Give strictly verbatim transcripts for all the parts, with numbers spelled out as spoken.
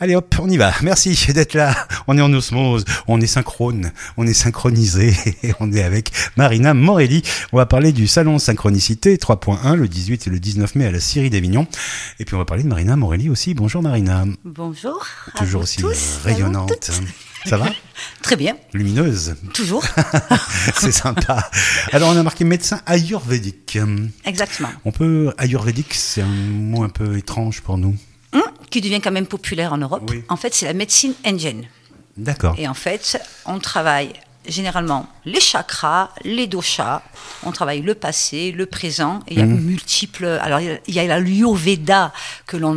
Allez hop, on y va. Merci d'être là. On est en osmose, on est synchrone, on est synchronisé. On est avec Marina Morelli. On va parler du salon Synchronicité trois point un le dix-huit et le dix-neuf mai à la Scierie d'Avignon. Et puis on va parler de Marina Morelli aussi. Bonjour Marina. Bonjour. Toujours aussi tous, rayonnante. Ça va ? Très bien. Lumineuse. Toujours. C'est sympa. Alors on a marqué médecin ayurvédique. Exactement. On peut ayurvédique, c'est un mot un peu étrange pour nous. Hum, qui devient quand même populaire en Europe. Oui. En fait, c'est la médecine indienne. D'accord. Et en fait, on travaille généralement les chakras, les doshas, on travaille le passé, le présent, et il y a mmh. multiples... Alors, il y a l'ayurveda que l'on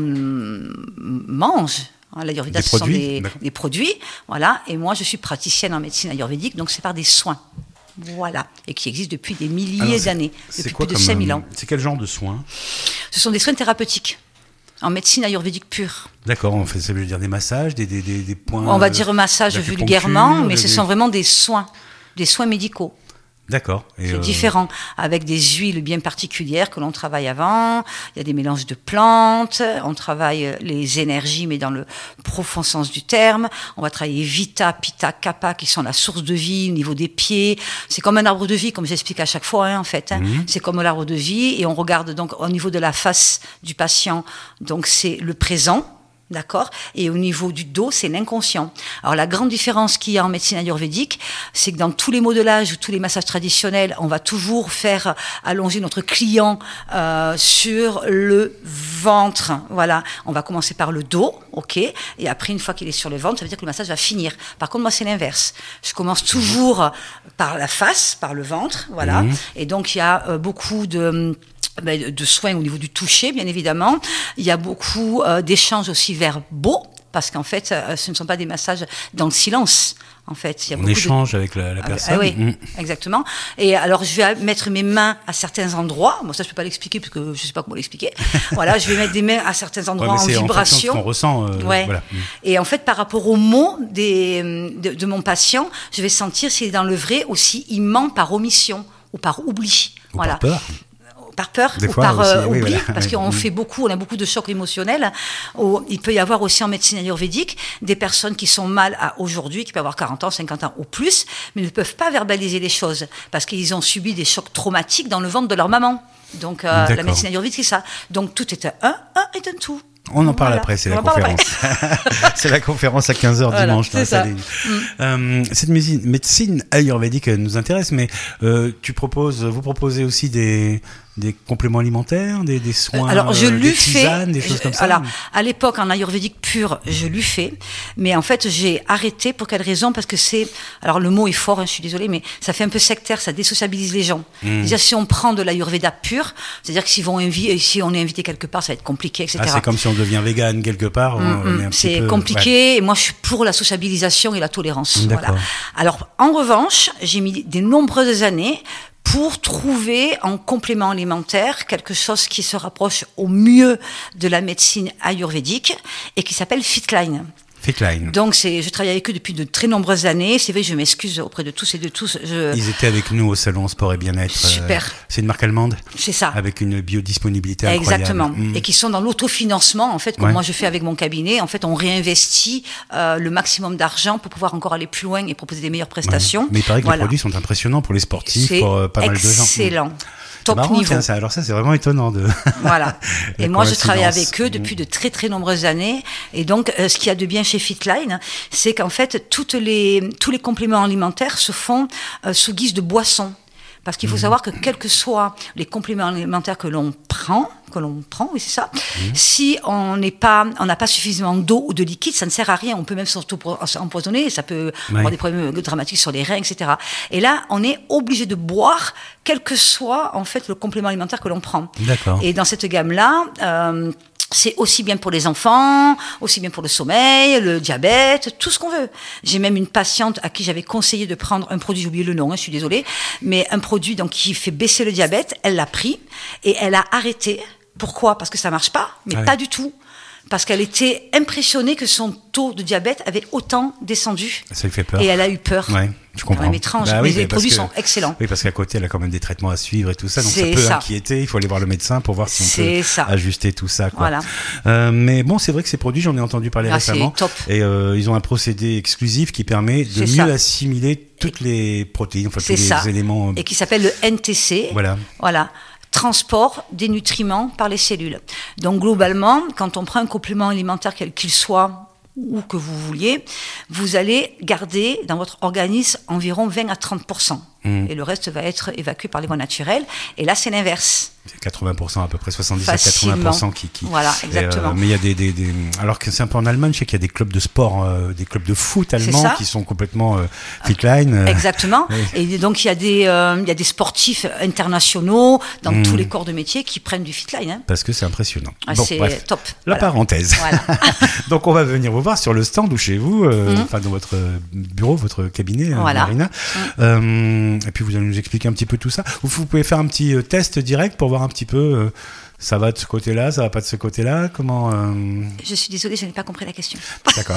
mange. L'ayurveda, ce sont des, des produits. Voilà. Et moi, je suis praticienne en médecine ayurvédique, donc c'est par des soins. Voilà. Et qui existe depuis des milliers Alors, d'années, depuis plus de cinq mille ans. C'est quel genre de soins ? Ce sont des soins thérapeutiques. En médecine ayurvédique pure. D'accord, on fait, ça veut dire des massages, des, des, des, des points... On va dire massage vulgairement, mais des... ce sont vraiment des soins, des soins médicaux. D'accord. Et c'est euh... différent, avec des huiles bien particulières que l'on travaille avant, il y a des mélanges de plantes, on travaille les énergies, mais dans le profond sens du terme, on va travailler Vita, Pitta, Kapha, qui sont la source de vie au niveau des pieds, c'est comme un arbre de vie, comme j'explique à chaque fois, hein, en fait, hein. Mmh. C'est comme l'arbre de vie, et on regarde donc au niveau de la face du patient, donc c'est le présent, d'accord ? Et au niveau du dos, c'est l'inconscient. Alors, la grande différence qu'il y a en médecine ayurvédique, c'est que dans tous les modelages ou tous les massages traditionnels, on va toujours faire allonger notre client euh, sur le ventre. Voilà. On va commencer par le dos, ok ? Et après, une fois qu'il est sur le ventre, ça veut dire que le massage va finir. Par contre, moi, c'est l'inverse. Je commence toujours par la face, par le ventre, voilà. Mmh. Et donc, il y a euh, beaucoup de... de soins au niveau du toucher, bien évidemment. Il y a beaucoup euh, d'échanges aussi verbaux, parce qu'en fait, euh, ce ne sont pas des massages dans le silence. En fait, il y a on beaucoup échange de... avec la, la personne. Ah, oui, mmh. exactement. Et alors, je vais mettre mes mains à certains endroits. Bon, ça, je peux pas l'expliquer parce que je sais pas comment l'expliquer. Voilà, je vais mettre des mains à certains endroits ouais, en vibration. En qu'on ressent. Euh, ouais. Voilà. Et en fait, par rapport aux mots des, de, de mon patient, je vais sentir s'il est dans le vrai ou s'il il ment par omission ou par oubli. Ou voilà. Par peur. Par peur Des ou fois par aussi, euh, oui, oubli, voilà. parce oui. qu'on fait beaucoup, on a beaucoup de chocs émotionnels. Il peut y avoir aussi en médecine ayurvédique des personnes qui sont mal à aujourd'hui, qui peuvent avoir quarante ans, cinquante ans ou plus, mais ne peuvent pas verbaliser les choses parce qu'ils ont subi des chocs traumatiques dans le ventre de leur maman. Donc euh, la médecine ayurvédique, c'est ça. Donc tout est un, un est un tout. On en parle voilà. après, c'est On la conférence. C'est la conférence à quinze heures voilà, dimanche. C'est ça. Mm. Euh, cette médecine, médecine ayurvédique nous intéresse, mais euh, tu proposes, vous proposez aussi des, des compléments alimentaires, des, des soins, alors, je des lui tisanes, fais, des choses je, comme ça. Alors, à l'époque, en ayurvédique pur, je lui fais, mais en fait, j'ai arrêté. Pour quelle raison ? Parce que c'est, alors le mot est fort, hein, je suis désolée, mais ça fait un peu sectaire, ça désociabilise les gens. Mm. C'est-à-dire, si on prend de l'ayurveda pur, c'est-à-dire que si, vont invi- si on est invité quelque part, ça va être compliqué, et cetera. Ah, c'est comme si on devient végane quelque part. Mmh, on est un c'est petit peu, compliqué, ouais. Et moi je suis pour la sociabilisation et la tolérance. Voilà. Alors, en revanche, j'ai mis des nombreuses années pour trouver en complément alimentaire quelque chose qui se rapproche au mieux de la médecine ayurvédique et qui s'appelle Fitline. Fitline. Donc, c'est, je travaille avec eux depuis de très nombreuses années. C'est vrai, je m'excuse auprès de tous et de tous. Je... Ils étaient avec nous au salon Sport et Bien-être. Super. Euh, c'est une marque allemande. C'est ça. Avec une biodisponibilité incroyable. Exactement. Mmh. Et qui sont dans l'autofinancement, en fait, comme ouais. moi je fais avec mon cabinet. En fait, on réinvestit euh, le maximum d'argent pour pouvoir encore aller plus loin et proposer des meilleures prestations. Ouais. Mais il paraît que voilà. les produits sont impressionnants pour les sportifs, c'est pour euh, pas mal de gens. Excellent. Mmh. Top marrant, niveau. Tiens, ça, alors ça, c'est vraiment étonnant de. Voilà. Et moi, je travaille avec eux depuis de très très nombreuses années. Et donc, euh, ce qu'il y a de bien chez Fitline, c'est qu'en fait, toutes les tous les compléments alimentaires se font euh, sous guise de boissons. Parce qu'il faut mmh. savoir que quels que soient les compléments alimentaires que l'on prend, que l'on prend, oui c'est ça, mmh. si on n'est pas, on n'a pas suffisamment d'eau ou de liquide, ça ne sert à rien. On peut même s'empoisonner, ça peut oui. avoir des problèmes dramatiques sur les reins, et cetera. Et là, on est obligé de boire, quel que soit en fait le complément alimentaire que l'on prend. D'accord. Et dans cette gamme-là. Euh, C'est aussi bien pour les enfants, aussi bien pour le sommeil, le diabète, tout ce qu'on veut. J'ai même une patiente à qui j'avais conseillé de prendre un produit, j'ai oublié le nom, hein, je suis désolée, mais un produit donc qui fait baisser le diabète, elle l'a pris et elle a arrêté. Pourquoi ? Parce que ça marche pas, mais ah oui. pas du tout. parce qu'elle était impressionnée que son taux de diabète avait autant descendu. Ça lui fait peur. Et elle a eu peur. Ouais, je comprends. Quand même étrange, bah mais oui, les produits que, sont excellents. Oui, parce qu'à côté, elle a quand même des traitements à suivre et tout ça, donc C'est ça peut ça. inquiéter. Il faut aller voir le médecin pour voir si on C'est peut ça. ajuster tout ça. Quoi. Voilà. Euh, mais bon, c'est vrai que ces produits, j'en ai entendu parler Ah, récemment. c'est top. Et euh, ils ont un procédé exclusif qui permet de C'est mieux ça. assimiler toutes les protéines, enfin tous C'est les ça. éléments. Et qui s'appelle le N T C. Voilà. Voilà. Transport des nutriments par les cellules. Donc globalement, quand on prend un complément alimentaire quel qu'il soit, ou que vous vouliez, vous allez garder dans votre organisme environ vingt à trente pour cent. Mmh. Et le reste va être évacué par les voies naturelles. Et là, c'est l'inverse. C'est quatre-vingts pour cent à peu près, soixante-dix Facilement. à quatre-vingts pour cent qui, qui... Voilà, exactement. Euh, mais il y a des, des, des... Alors que c'est un peu en Allemagne, je sais qu'il y a des clubs de sport, euh, des clubs de foot allemands qui sont complètement euh, fitline. Euh... Exactement. Oui. Et donc, il y, a des, euh, il y a des sportifs internationaux dans mmh. tous les corps de métier qui prennent du fitline. Hein. Parce que c'est impressionnant. Ah, bon, c'est bref. top. La voilà. parenthèse. Voilà. Donc, on va venir vous voir sur le stand ou chez vous, euh, mmh. enfin dans votre bureau, votre cabinet, voilà. Marina. Mmh. Euh, et puis, vous allez nous expliquer un petit peu tout ça. Vous, vous pouvez faire un petit euh, test direct pour voir un petit peu... Euh, ça va de ce côté-là, ça va pas de ce côté-là. Comment euh... Je suis désolée, je n'ai pas compris la question. D'accord.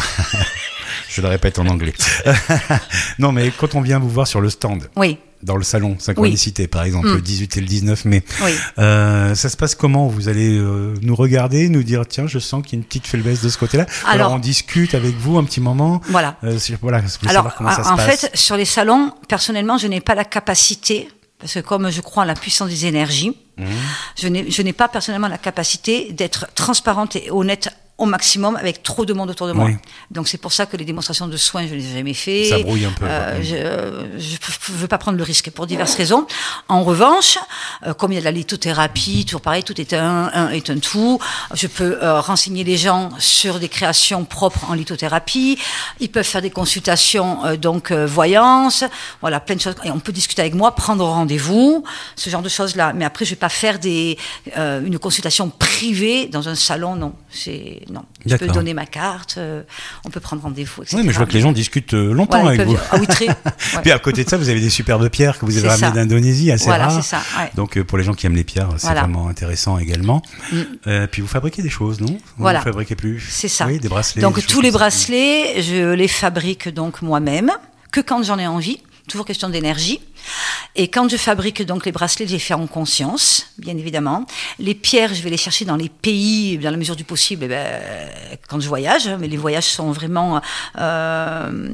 Je le répète en anglais. Non, mais quand on vient vous voir sur le stand, oui. dans le salon Synchronicité, oui. par exemple, mmh. le dix-huit et le dix-neuf mai, oui. euh, ça se passe comment? Vous allez euh, nous regarder, nous dire tiens, je sens qu'il y a une petite faiblesse de ce côté-là. Alors, Alors on discute avec vous un petit moment. Voilà. Euh, voilà. Alors, comment ça en se passe. fait, sur les salons, personnellement, je n'ai pas la capacité. Parce que comme je crois en la puissance des énergies, mmh. je n'ai, je n'ai pas personnellement la capacité d'être transparente et honnête au maximum avec trop de monde autour de moi. Oui. Donc c'est pour ça que les démonstrations de soins, je ne les ai jamais fait. Ça brouille un peu. Euh, je ne veux pas prendre le risque pour diverses raisons. En revanche, euh, comme il y a de la lithothérapie, toujours pareil, tout est un, un est un tout. Je peux euh, renseigner les gens sur des créations propres en lithothérapie. Ils peuvent faire des consultations, euh, donc euh, voyance, voilà, plein de choses. Et on peut discuter avec moi, prendre rendez-vous, ce genre de choses-là. Mais après, je ne vais pas faire des, euh, une consultation privée dans un salon, non. C'est Non, je D'accord. peux donner ma carte, euh, on peut prendre rendez-vous, et cetera. Oui, mais je vois que les gens discutent longtemps voilà, avec vous. Ah oui, très. Ouais. Puis à côté de ça, vous avez des superbes pierres que vous avez ramenées d'Indonésie, assez voilà, rares. C'est ça, ouais. Donc pour les gens qui aiment les pierres, c'est voilà. vraiment intéressant également. Mm. Euh, puis vous fabriquez des choses, non? Vous Voilà. Vous fabriquez plus. C'est ça. Oui, des bracelets. Donc des tous les bracelets, je les fabrique donc moi-même, que quand j'en ai envie. Toujours question d'énergie. Et quand je fabrique donc les bracelets, je les fais en conscience, bien évidemment. Les pierres, je vais les chercher dans les pays, dans la mesure du possible, eh ben, quand je voyage. Mais les voyages sont vraiment euh,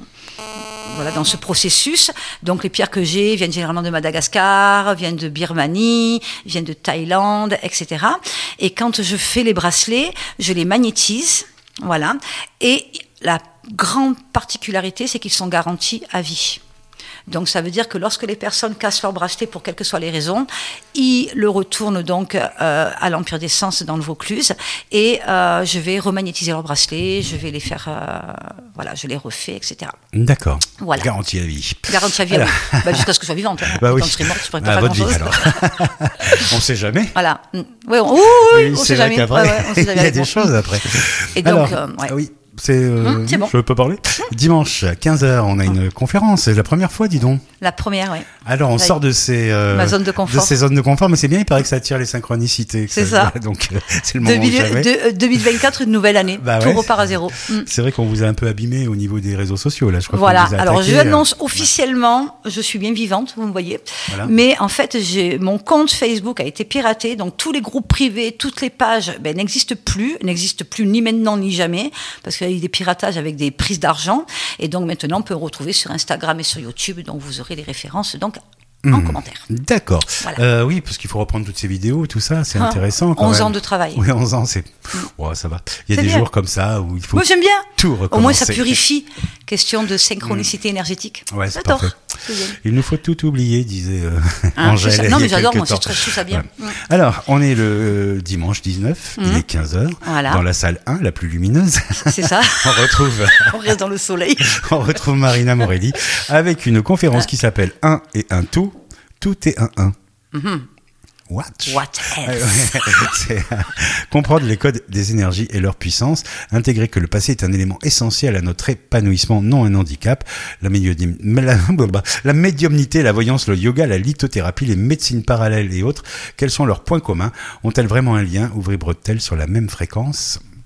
voilà, dans ce processus. Donc les pierres que j'ai viennent généralement de Madagascar, viennent de Birmanie, viennent de Thaïlande, et cetera. Et quand je fais les bracelets, je les magnétise, voilà. Et la grande particularité, c'est qu'ils sont garantis à vie. Donc ça veut dire que lorsque les personnes cassent leur bracelet pour quelles que soient les raisons, ils le retournent donc euh, à l'Empire des Sens dans le Vaucluse et euh, je vais remagnétiser leur bracelet, je vais les faire, euh, voilà, je les refais, et cetera. D'accord. Voilà. Garantie à vie. Garantie à vie, alors... oui. Bah, jusqu'à ce que je sois vivante. Hein. Bah oui. Quand je serai morte, je pourrais pas à faire votre grand-chose. Vie, alors. On ne sait jamais. Voilà. Oui, on, oui, oui, on c'est sait vrai jamais. qu'après, ouais, ouais, on sait jamais il y a des choses après. Et donc, alors, euh, ouais. oui. C'est, euh, hum, c'est bon. Je peux parler. Dimanche, quinze heures, on a une conférence. C'est la première fois, dis donc. La première, oui. Alors, on Avec sort de ces, euh, ma zone de confort. de ces zones de confort, mais c'est bien, il paraît que ça attire les synchronicités. C'est ça. ça. Donc, euh, c'est le moment deux mille, où jamais. de, deux mille vingt-quatre, une nouvelle année. Bah Tout ouais. repart à zéro. Mm. C'est vrai qu'on vous a un peu abîmé au niveau des réseaux sociaux, là. Je crois Voilà. qu'on vous a Alors, attaqué, je annonce euh... officiellement, je suis bien vivante, vous me voyez. Voilà. Mais en fait, j'ai, mon compte Facebook a été piraté, donc tous les groupes privés, toutes les pages, ben, n'existent plus, n'existent plus ni maintenant ni jamais, parce qu'il y a eu des piratages avec des prises d'argent. Et donc, maintenant, on peut retrouver sur Instagram et sur YouTube, donc vous aurez les références, donc, en mmh. commentaire. D'accord. Voilà. Euh, oui, parce qu'il faut reprendre toutes ces vidéos, tout ça, c'est ah, intéressant. Quand onze même. ans de travail. Oui, onze ans, c'est. Mmh. Oh, ça va. Il y a c'est des bien. jours comme ça où il faut. Moi, j'aime bien. Tout recommencer. Au moins, ça purifie. Question de synchronicité mmh. énergétique. Ouais, c'est j'adore. Parfait. C'est il nous faut tout oublier, disait euh, hein, Angèle. Non, mais j'adore, moi, je trouve ça bien. Voilà. Mmh. Alors, on est le euh, dimanche dix-neuf, mmh. il est quinze heures, voilà. dans la salle un, la plus lumineuse. C'est ça. on retrouve. on reste dans le soleil. on retrouve Marina Morelli avec une conférence ah. qui s'appelle un et un tout. Tout est un un. Mm-hmm. What? What else? C'est euh, comprendre les codes des énergies et leur puissance, intégrer que le passé est un élément essentiel à notre épanouissement, non un handicap, la, médium, la, la médiumnité, la voyance, le yoga, la lithothérapie, les médecines parallèles et autres, quels sont leurs points communs? Ont-elles vraiment un lien ou vibrent-elles sur la même fréquence?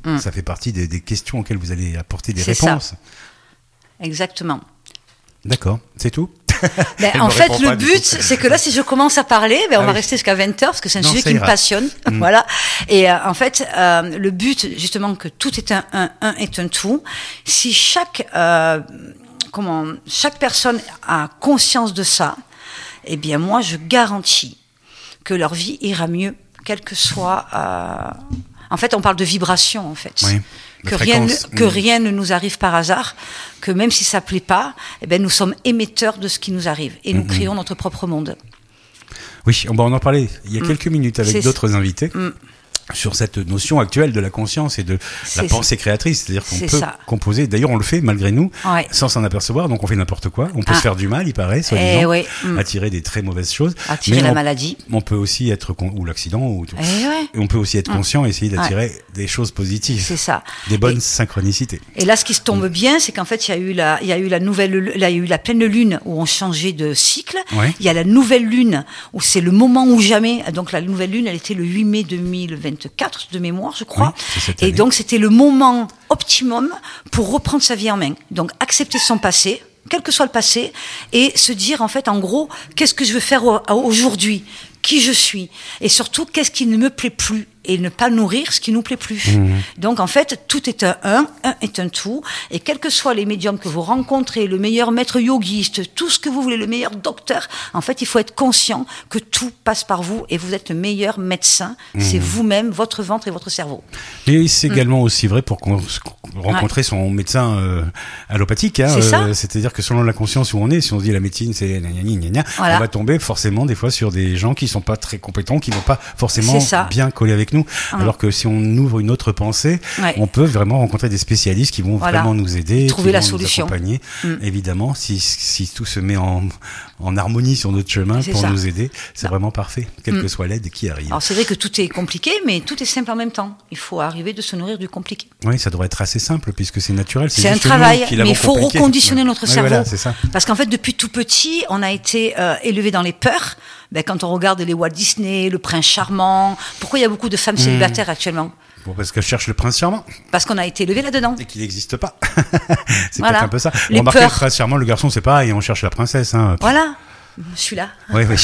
Mmh. Ça fait partie des, des questions auxquelles vous allez apporter des c'est réponses. Ça. Exactement. D'accord, c'est tout. Ben, en fait, le but, c'est que là, si je commence à parler, ben, on ah va oui. rester jusqu'à vingt heures, parce que c'est un non, sujet qui ira. me passionne. Mmh. Voilà. Et euh, en fait, euh, le but, justement, que tout est un, un, un est un tout. Si chaque, euh, comment, chaque personne a conscience de ça, eh bien, moi, je garantis que leur vie ira mieux, quel que soit. Euh... En fait, on parle de vibration, en fait. Oui. Que rien, que rien ne nous arrive par hasard, que même si ça ne plaît pas, eh ben, nous sommes émetteurs de ce qui nous arrive et nous mmh. créons notre propre monde. Oui, on, on en parlait il y a mmh. quelques minutes avec C'est d'autres invités. Mmh. Sur cette notion actuelle de la conscience et de c'est la pensée ça. créatrice, c'est-à-dire qu'on c'est peut ça. composer, d'ailleurs on le fait malgré nous, ouais. sans s'en apercevoir, donc on fait n'importe quoi, on peut ah. se faire du mal, il paraît, soi-disant, ouais. mm. attirer des très mauvaises choses, attirer mais la on, maladie, on peut aussi être, con- ou l'accident, ou tout. Et, ouais. et on peut aussi être conscient et essayer d'attirer ouais. des choses positives, c'est ça. des bonnes et, synchronicités. Et là ce qui se tombe mm. bien, c'est qu'en fait il y a eu la, il y a eu la nouvelle, là, il y a eu la pleine lune où on changeait de cycle, ouais. il y a la nouvelle lune où c'est le moment ou jamais, donc la nouvelle lune elle était le huit mai deux mille vingt-quatre de mémoire, je crois. Oui, et donc, c'était le moment optimum pour reprendre sa vie en main. Donc, accepter son passé, quel que soit le passé, et se dire, en fait, en gros, qu'est-ce que je veux faire aujourd'hui ? Qui je suis ? Et surtout, qu'est-ce qui ne me plaît plus ? Et ne pas nourrir ce qui nous plaît plus. Mmh. Donc, en fait, tout est un un, un est un tout. Et quels que soient les médiums que vous rencontrez, le meilleur maître yogiste, tout ce que vous voulez, le meilleur docteur, en fait, il faut être conscient que tout passe par vous et vous êtes le meilleur médecin. Mmh. C'est vous-même, votre ventre et votre cerveau. Et c'est mmh. également aussi vrai pour qu'on, rencontrer ouais. son médecin euh, allopathique. Hein, c'est ça. Euh, c'est-à-dire que selon la conscience où on est, si on se dit la médecine, c'est gna gna gna gna, voilà. on va tomber forcément des fois sur des gens qui sont pas très compétents, qui vont pas forcément bien coller avec nous. Mmh. Alors que si on ouvre une autre pensée, ouais. on peut vraiment rencontrer des spécialistes qui vont voilà. vraiment nous aider, trouver qui la vont solution. nous accompagner. Mmh. Évidemment, si, si tout se met en, en harmonie sur notre chemin c'est pour ça. nous aider, c'est non. vraiment parfait, quelle mmh. que soit l'aide qui arrive. Alors c'est vrai que tout est compliqué, mais tout est simple en même temps. Il faut arriver de se nourrir du compliqué. Oui, ça devrait être assez simple puisque c'est naturel. C'est, c'est un travail, mais il faut compliqué. reconditionner ouais. notre ouais, cerveau. Voilà, c'est ça. Parce qu'en fait, depuis tout petit, on a été euh, élevé dans les peurs. Ben, quand on regarde les Walt Disney, le Prince Charmant, pourquoi il y a beaucoup de femmes mmh. célibataires actuellement ? Bon, parce qu'elles cherchent le prince charmant. Parce qu'on a été élevé là-dedans. Et qu'il n'existe pas. c'est voilà. peut-être un peu ça. Les Remarquez, peurs. le prince charmant, le garçon, c'est pareil, on cherche la princesse. Hein. Voilà, je suis là. Oui, oui.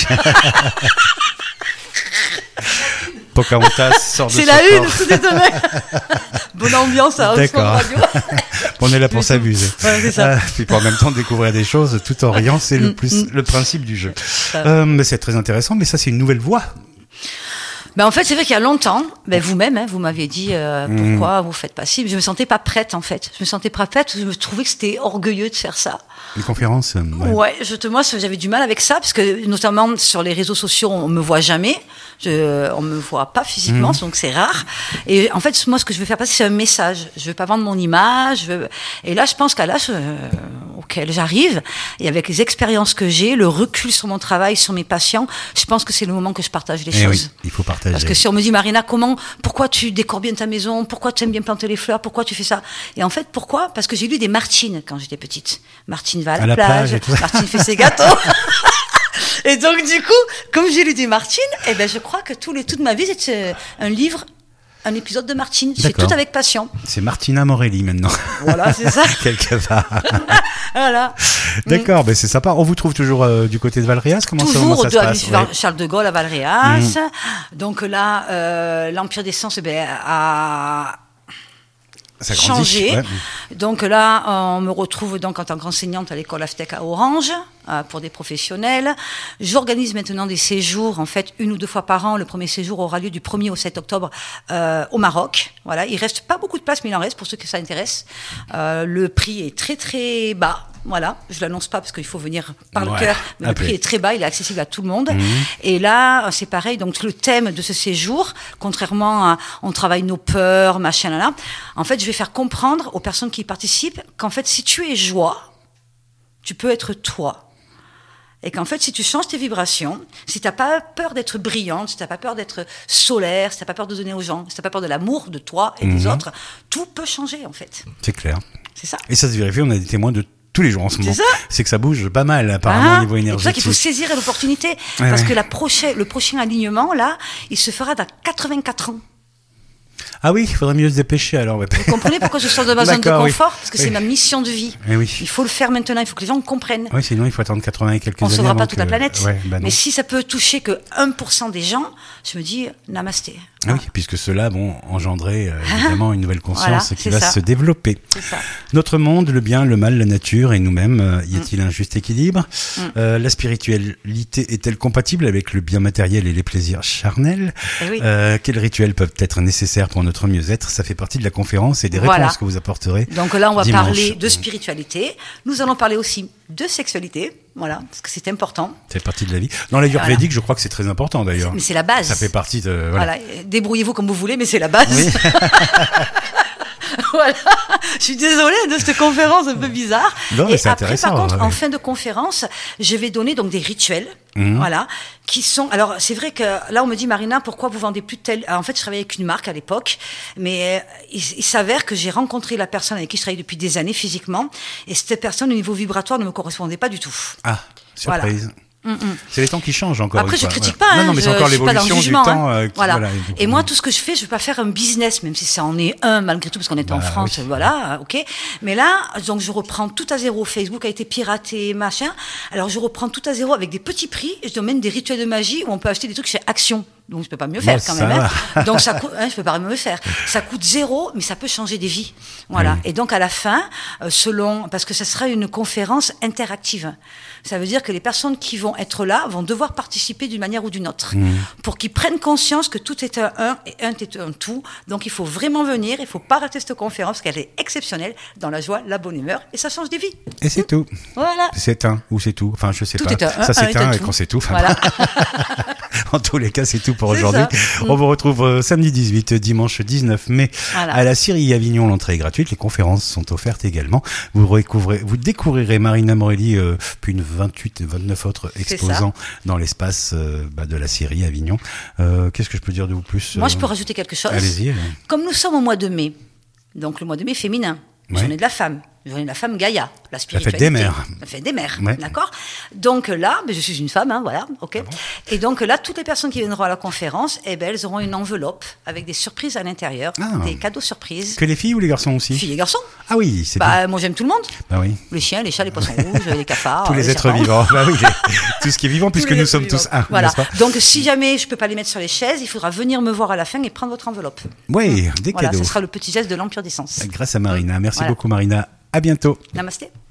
Pocahontas sort de c'est son la corps. une, tout est donné. Bonne ambiance à Oxford Radio. On est là pour s'amuser. Ouais, c'est ça. Euh, puis pour en même temps découvrir des choses tout en riant, c'est le plus mm, mm. le principe du jeu. Euh, mais c'est très intéressant, mais ça c'est une nouvelle voie. Ben en fait, c'est vrai qu'il y a longtemps, ben vous-même, hein, vous m'aviez dit euh, pourquoi mmh. vous faites pas ci. Je me sentais pas prête en fait. Je me sentais pas prête. Je me trouvais que c'était orgueilleux de faire ça. Les conférences. Euh, ouais. ouais, je te, moi j'avais du mal avec ça parce que notamment sur les réseaux sociaux, on me voit jamais. Je, on me voit pas physiquement, mmh. donc c'est rare. Et en fait, moi, ce que je veux faire passer, c'est un message. Je veux pas vendre mon image. Je veux... Et là, je pense qu'à l'âge euh, auquel j'arrive, et avec les expériences que j'ai, le recul sur mon travail, sur mes patients, je pense que c'est le moment que je partage les et choses. Oui, il faut partager. Parce que si on me dit, Marina, comment, pourquoi tu décores bien ta maison, pourquoi tu aimes bien planter les fleurs, pourquoi tu fais ça? Et en fait, pourquoi? Parce que j'ai lu des Martine quand j'étais petite. Martine va à la, à la plage, plage Martine fait ses gâteaux. Et donc, du coup, comme j'ai lu des Martine, eh ben, je crois que tout les, toute ma vie, c'est un livre, un épisode de Martine. J'ai tout avec passion. C'est Martina Morelli, maintenant. Voilà, c'est ça. Quelque part. Voilà. D'accord, mm. ben c'est sympa. On vous trouve toujours euh, du côté de Valréas? Comment toujours ça, comment ça se passe? Ouais. Charles de Gaulle à Valréas. Mm. Donc là, euh, l'Empire des Sens, eh ben, a... Ça changé. Ouais. Donc là, on me retrouve donc en tant qu'enseignante à l'école Aftec à Orange euh, pour des professionnels. J'organise maintenant des séjours, en fait, une ou deux fois par an. Le premier séjour aura lieu du premier au sept octobre euh, au Maroc. Voilà, il reste pas beaucoup de place, mais il en reste pour ceux que ça intéresse. Euh, le prix est très très bas. Voilà, je l'annonce pas parce qu'il faut venir par ouais, le cœur, mais après. Le prix est très bas, il est accessible à tout le monde. Mmh. Et là, c'est pareil, donc le thème de ce séjour, contrairement à on travaille nos peurs, machin, là, là, en fait, je vais faire comprendre aux personnes qui y participent qu'en fait, si tu es joie, tu peux être toi. Et qu'en fait, si tu changes tes vibrations, si t'as pas peur d'être brillante, si t'as pas peur d'être solaire, si t'as pas peur de donner aux gens, si t'as pas peur de l'amour de toi et mmh. des autres, tout peut changer, en fait. C'est clair. C'est ça. Et ça se vérifie, on a des témoins de tous les jours en ce moment. C'est, c'est que ça bouge pas mal apparemment ah, au niveau énergétique. C'est pour ça qu'il faut saisir l'opportunité ouais, parce ouais. que la prochaine, le prochain alignement là, il se fera dans quatre-vingt-quatre ans. Ah oui, il faudrait mieux se dépêcher alors. Ouais. Vous comprenez pourquoi je sors de ma zone de D'accord, oui. confort? Parce que Oui. c'est ma mission de vie. Eh oui. Il faut le faire maintenant, il faut que les gens comprennent. Oui, sinon il faut attendre quatre-vingts et quelques On ne années. sauvera avant pas toute que- la planète. Ouais, bah non. Mais si ça peut toucher que un pour cent des gens, je me dis namasté. Ah oui, puisque cela vont engendrer euh, évidemment une nouvelle conscience Voilà, qui c'est va ça. se développer. C'est ça. Notre monde, le bien, le mal, la nature et nous-mêmes, euh, y a-t-il un juste équilibre? Mm. Euh, La spiritualité est-elle compatible avec le bien matériel et les plaisirs charnels? Eh oui. Euh, Quels rituels peuvent être nécessaires pour notre mieux-être? Ça fait partie de la conférence et des Voilà. réponses que vous apporterez. Donc là, on va dimanche. parler de spiritualité. Nous allons parler aussi de sexualité. Voilà, parce que c'est important. C'est partie de la vie. Dans l'ayurvédique, je crois que c'est très important d'ailleurs. Mais c'est la base. Ça fait partie de... Voilà. Voilà, débrouillez-vous comme vous voulez, mais c'est la base. Oui. Voilà, je suis désolée de cette conférence un peu bizarre. Non, mais Et c'est après, intéressant, par contre, ouais. en fin de conférence, je vais donner donc des rituels, Mhm. voilà, qui sont. Alors, c'est vrai que là, on me dit, Marina, pourquoi vous vendez plus de tel. En fait, je travaillais avec une marque à l'époque, mais euh, il, il s'avère que j'ai rencontré la personne avec qui je travaille depuis des années physiquement, et cette personne, au niveau vibratoire, ne me correspondait pas du tout. Ah, surprise. Mm, mm. C'est les temps qui changent encore. Après, une je fois. critique Voilà. pas. Non, hein, non, mais c'est je- encore je suis pas dans le l'évolution du jugement, temps. hein. euh, qui- voilà. voilà. Et moi, tout ce que je fais, je veux pas faire un business, même si ça en est un malgré tout, parce qu'on est en Bah, France, oui. voilà, ok. Mais là, donc je reprends tout à zéro. Facebook a été piraté, machin. Alors je reprends tout à zéro avec des petits prix. Et je donne des rituels de magie où on peut acheter des trucs chez Action. Donc je peux pas mieux faire Bon, quand ça même. va. Hein. Donc ça coûte, hein, je peux pas mieux faire. Ça coûte zéro, mais ça peut changer des vies. Voilà. Oui. Et donc à la fin, euh, selon, parce que ça sera une conférence interactive. Ça veut dire que les personnes qui vont être là vont devoir participer d'une manière ou d'une autre, Mmh. pour qu'ils prennent conscience que tout est un un et un est un tout. Donc il faut vraiment venir, il faut pas rater cette conférence, parce qu'elle est exceptionnelle, dans la joie, la bonne humeur, et ça change des vies. Et c'est tout. Voilà. C'est un ou c'est tout. Enfin, je sais Tout pas. est un, ça un c'est est un un et tout. quand c'est tout. Enfin, Voilà. en tous les cas, c'est tout pour C'est aujourd'hui. ça. On vous retrouve euh, samedi dix-huit, dimanche dix-neuf mai Voilà. à la Syrie Avignon. L'entrée est gratuite. Les conférences sont offertes également. Vous redécouvrez, vous découvrirez Marina Morelli, euh, puis une vingt-huit, vingt-neuf autres C'est exposants dans l'espace euh, bah, de la Syrie Avignon. Euh, Qu'est-ce que je peux dire de vous plus? Moi, euh, je peux rajouter quelque chose. Allez-y. Comme nous sommes au mois de mai, donc le mois de mai féminin, Ouais. journée de la femme, journée de la femme Gaïa, la spiritualité. des mères. La fête des mères, Ouais. d'accord. Donc là, ben, je suis une femme, hein, voilà, ok. Et donc là, toutes les personnes qui viendront à la conférence, eh ben, elles auront une enveloppe avec des surprises à l'intérieur, Ah. des cadeaux surprises. Que les filles ou les garçons aussi? Filles et garçons. Ah oui, c'est bien. Bah, moi j'aime tout le monde. Bah oui. Les chiens, les chats, les poissons rouges, les cafards. Tous les euh, êtres serpents. vivants. Bah oui, les- tout ce qui est vivant, puisque Tous les nous êtres sommes vivants. tous un. Voilà. n'est-ce pas? Donc si jamais je peux pas les mettre sur les chaises, il faudra venir me voir à la fin et prendre votre enveloppe. Oui, des Voilà, cadeaux. ce sera le petit geste de l'empire d'essence. Grâce à Marina. Merci Voilà. beaucoup Marina. À bientôt. Namasté.